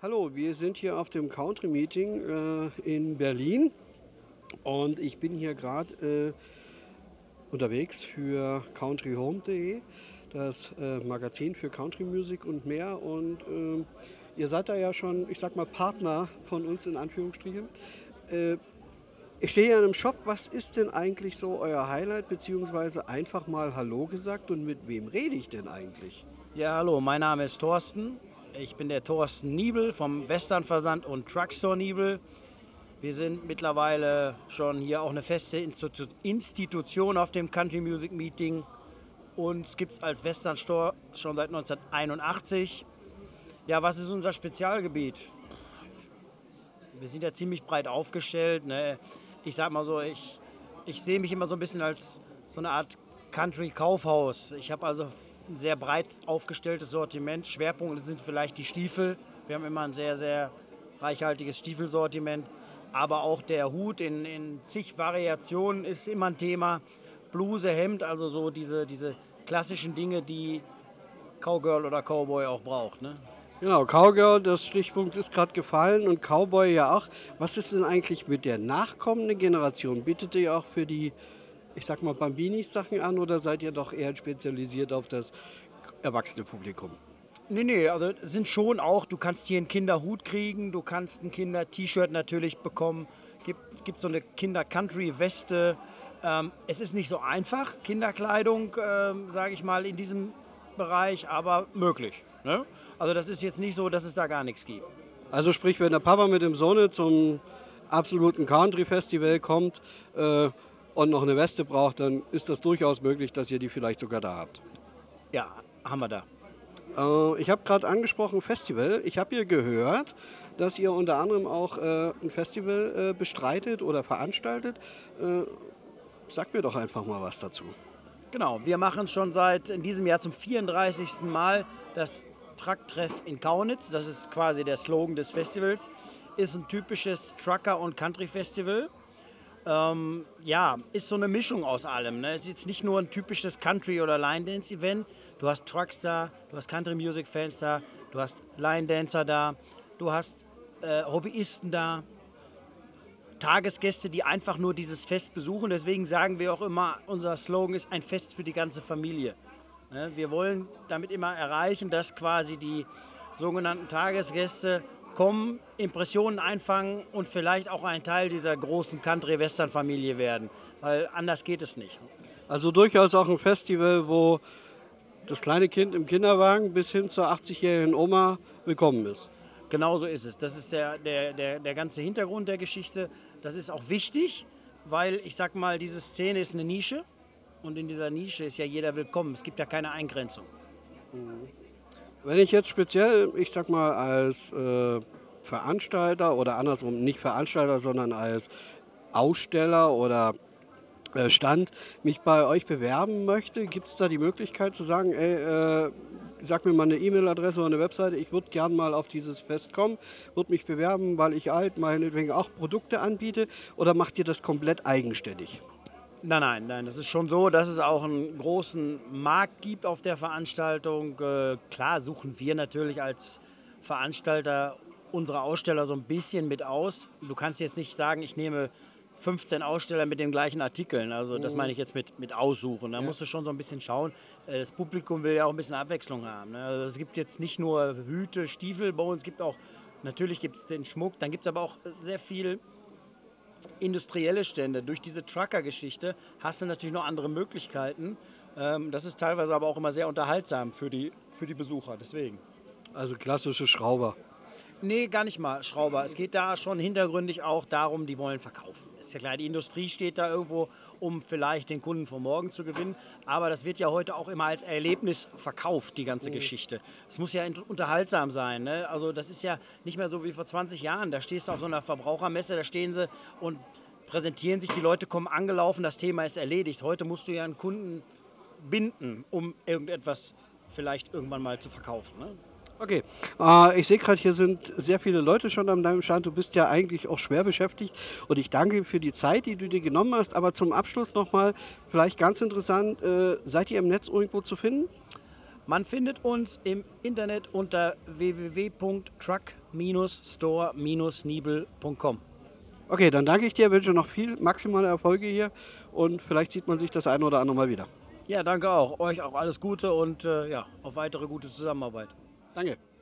Hallo, wir sind hier auf dem Country Meeting in Berlin und ich bin hier gerade unterwegs für countryhome.de, das Magazin für Country Music und mehr. Und ihr seid da ja schon, ich sag mal, Partner von uns in Anführungsstrichen. Äh, Ich stehe hier in einem Shop. Was ist denn eigentlich so euer Highlight, beziehungsweise einfach mal Hallo gesagt und mit wem rede ich denn eigentlich? Ja, hallo, mein Name ist Thorsten. Ich bin der Thorsten Niebel vom Westernversand und Truckstore Niebel. Wir sind mittlerweile schon hier auch eine feste Institution auf dem Country Music Meeting. Uns gibt es als Western Store schon seit 1981. Ja, was ist unser Spezialgebiet? Wir sind ja ziemlich breit aufgestellt. Ne? Ich sag mal so, ich sehe mich immer so ein bisschen als so eine Art Country-Kaufhaus. Ich habe also ein sehr breit aufgestelltes Sortiment. Schwerpunkte sind vielleicht die Stiefel. Wir haben immer ein sehr, sehr reichhaltiges Stiefelsortiment. Aber auch der Hut in zig Variationen ist immer ein Thema. Bluse, Hemd, also so diese klassischen Dinge, die Cowgirl oder Cowboy auch braucht. Ne? Genau, Cowgirl, das Stichpunkt ist gerade gefallen und Cowboy ja auch. Was ist denn eigentlich mit der nachkommenden Generation? Bietet ihr auch für die, ich sag mal, Bambinis Sachen an oder seid ihr doch eher spezialisiert auf das erwachsene Publikum? Nee, also sind schon auch, du kannst hier einen Kinderhut kriegen, du kannst ein Kinder-T-Shirt natürlich bekommen, gibt so eine Kinder-Country-Weste. Es ist nicht so einfach, Kinderkleidung, sage ich mal, in diesem Bereich, aber möglich. Ne? Also das ist jetzt nicht so, dass es da gar nichts gibt. Also sprich, wenn der Papa mit dem Sohn zum absoluten Country-Festival kommt und noch eine Weste braucht, dann ist das durchaus möglich, dass ihr die vielleicht sogar da habt. Ja, haben wir da. Ich habe gerade angesprochen Festival. Ich habe hier gehört, dass ihr unter anderem auch ein Festival bestreitet oder veranstaltet. Sagt mir doch einfach mal was dazu. Genau, wir machen schon seit in diesem Jahr zum 34. Mal das Trucktreff in Kaunitz. Das ist quasi der Slogan des Festivals. Ist ein typisches Trucker- und Country-Festival. Ja, ist so eine Mischung aus allem. Ne? Es ist jetzt nicht nur ein typisches Country- oder Line-Dance-Event. Du hast Trucks da, du hast Country-Music-Fans da, du hast Line-Dancer da, du hast Hobbyisten da, Tagesgäste, die einfach nur dieses Fest besuchen. Deswegen sagen wir auch immer, unser Slogan ist ein Fest für die ganze Familie. Ne? Wir wollen damit immer erreichen, dass quasi die sogenannten Tagesgäste kommen, Impressionen einfangen und vielleicht auch ein Teil dieser großen Country-Western-Familie werden. Weil anders geht es nicht. Also durchaus auch ein Festival, wo das kleine Kind im Kinderwagen bis hin zur 80-jährigen Oma willkommen ist. Genauso ist es. Das ist der ganze Hintergrund der Geschichte. Das ist auch wichtig, weil ich sag mal, diese Szene ist eine Nische und in dieser Nische ist ja jeder willkommen. Es gibt ja keine Eingrenzung. Wenn ich jetzt speziell, ich sag mal, als Veranstalter oder andersrum, nicht Veranstalter, sondern als Aussteller oder Stand mich bei euch bewerben möchte, gibt es da die Möglichkeit zu sagen, ey, sag mir mal eine E-Mail-Adresse oder eine Webseite, ich würde gern mal auf dieses Fest kommen, würde mich bewerben, weil ich meinetwegen auch Produkte anbiete, oder macht ihr das komplett eigenständig? Nein. Das ist schon so, dass es auch einen großen Markt gibt auf der Veranstaltung. Klar suchen wir natürlich als Veranstalter unsere Aussteller so ein bisschen mit aus. Du kannst jetzt nicht sagen, ich nehme 15 Aussteller mit den gleichen Artikeln. Also das meine ich jetzt mit aussuchen. Da musst du schon so ein bisschen schauen. Das Publikum will ja auch ein bisschen Abwechslung haben. Ne? Also es gibt jetzt nicht nur Hüte, Stiefel, bei uns gibt auch, natürlich gibt es den Schmuck, dann gibt es aber auch sehr viel industrielle Stände. Durch diese Trucker-Geschichte hast du natürlich noch andere Möglichkeiten. Das ist teilweise aber auch immer sehr unterhaltsam für die Besucher. Deswegen. Also klassische Schrauber. Nee, gar nicht mal Schrauber. Es geht da schon hintergründig auch darum, die wollen verkaufen. Ist ja klar, die Industrie steht da irgendwo, um vielleicht den Kunden von morgen zu gewinnen. Aber das wird ja heute auch immer als Erlebnis verkauft, die ganze Geschichte. Es muss ja unterhaltsam sein. Ne? Also das ist ja nicht mehr so wie vor 20 Jahren. Da stehst du auf so einer Verbrauchermesse, da stehen sie und präsentieren sich, die Leute kommen angelaufen, das Thema ist erledigt. Heute musst du ja einen Kunden binden, um irgendetwas vielleicht irgendwann mal zu verkaufen. Ne? Okay, ich sehe gerade, hier sind sehr viele Leute schon an deinem Stand. Du bist ja eigentlich auch schwer beschäftigt und ich danke für die Zeit, die du dir genommen hast. Aber zum Abschluss nochmal, vielleicht ganz interessant, seid ihr im Netz irgendwo zu finden? Man findet uns im Internet unter www.truck-store-nibel.com. Okay, dann danke ich dir, wünsche noch viel maximale Erfolge hier und vielleicht sieht man sich das ein oder andere Mal wieder. Ja, danke auch. Euch auch alles Gute und auf weitere gute Zusammenarbeit. Danke.